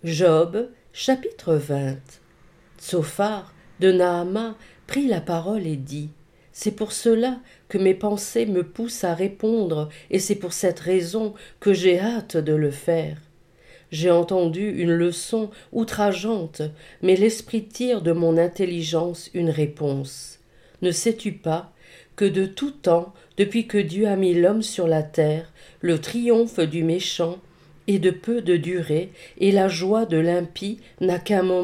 Job, chapitre 20. Tsophar de Naama prit la parole et dit : C'est pour cela que mes pensées me poussent à répondre, et c'est pour cette raison que j'ai hâte de le faire. J'ai entendu une leçon outrageante, mais l'esprit tire de mon intelligence une réponse. Ne sais-tu pas que de tout temps, depuis que Dieu a mis l'homme sur la terre, le triomphe du méchant est de peu de durée, et la joie de l'impie n'a qu'un moment ?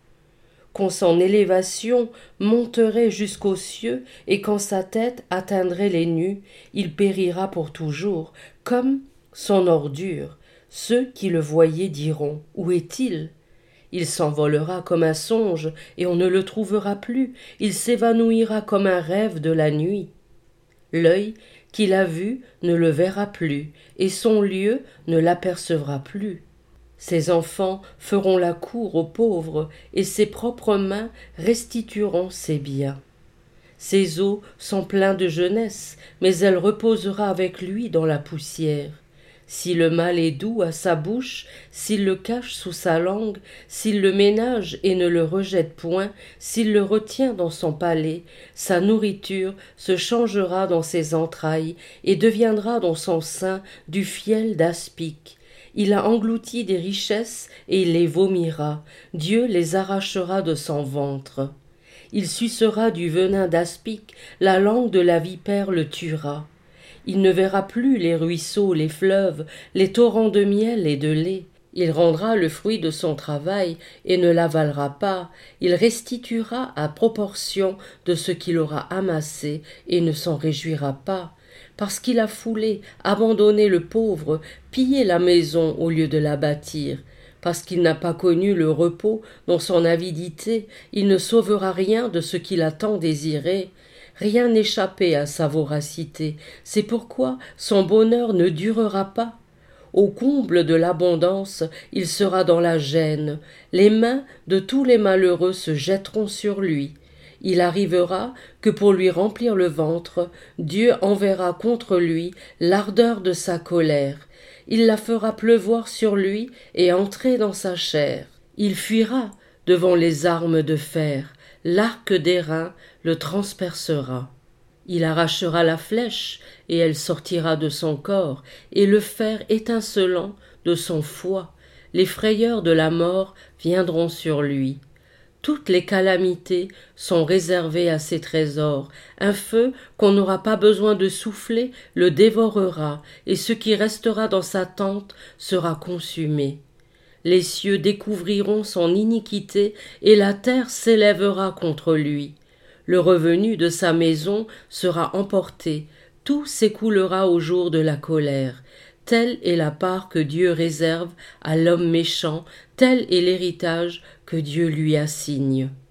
Quand son élévation monterait jusqu'aux cieux, et quand sa tête atteindrait les nues, il périra pour toujours, comme son ordure. Ceux qui le voyaient diront : Où est-il ? Il s'envolera comme un songe, et on ne le trouvera plus, il s'évanouira comme un rêve de la nuit. L'œil qui l'a vu ne le verra plus, et son lieu ne l'apercevra plus. Ses enfants feront la cour aux pauvres, et ses propres mains restitueront ses biens. Ses os sont pleins de jeunesse, mais elle reposera avec lui dans la poussière. Si le mal est doux à sa bouche, s'il le cache sous sa langue, s'il le ménage et ne le rejette point, s'il le retient dans son palais, sa nourriture se changera dans ses entrailles et deviendra dans son sein du fiel d'aspic. Il a englouti des richesses et il les vomira. Dieu les arrachera de son ventre. Il sucera du venin d'aspic, la langue de la vipère le tuera. Il ne verra plus les ruisseaux, les fleuves, les torrents de miel et de lait. Il rendra le fruit de son travail et ne l'avalera pas. Il restituera à proportion de ce qu'il aura amassé et ne s'en réjouira pas. Parce qu'il a foulé, abandonné le pauvre, pillé la maison au lieu de la bâtir. Parce qu'il n'a pas connu le repos dans son avidité, il ne sauvera rien de ce qu'il a tant désiré. Rien n'échappait à sa voracité, c'est pourquoi son bonheur ne durera pas. Au comble de l'abondance, il sera dans la gêne. Les mains de tous les malheureux se jetteront sur lui. Il arrivera que pour lui remplir le ventre, Dieu enverra contre lui l'ardeur de sa colère. Il la fera pleuvoir sur lui et entrer dans sa chair. Il fuira devant les armes de fer. L'arc d'airain le transpercera. Il arrachera la flèche, et elle sortira de son corps, et le fer étincelant de son foie. Les frayeurs de la mort viendront sur lui. Toutes les calamités sont réservées à ses trésors. Un feu qu'on n'aura pas besoin de souffler le dévorera, et ce qui restera dans sa tente sera consumé. Les cieux découvriront son iniquité, et la terre s'élèvera contre lui. Le revenu de sa maison sera emporté, tout s'écoulera au jour de la colère. Telle est la part que Dieu réserve à l'homme méchant, tel est l'héritage que Dieu lui assigne.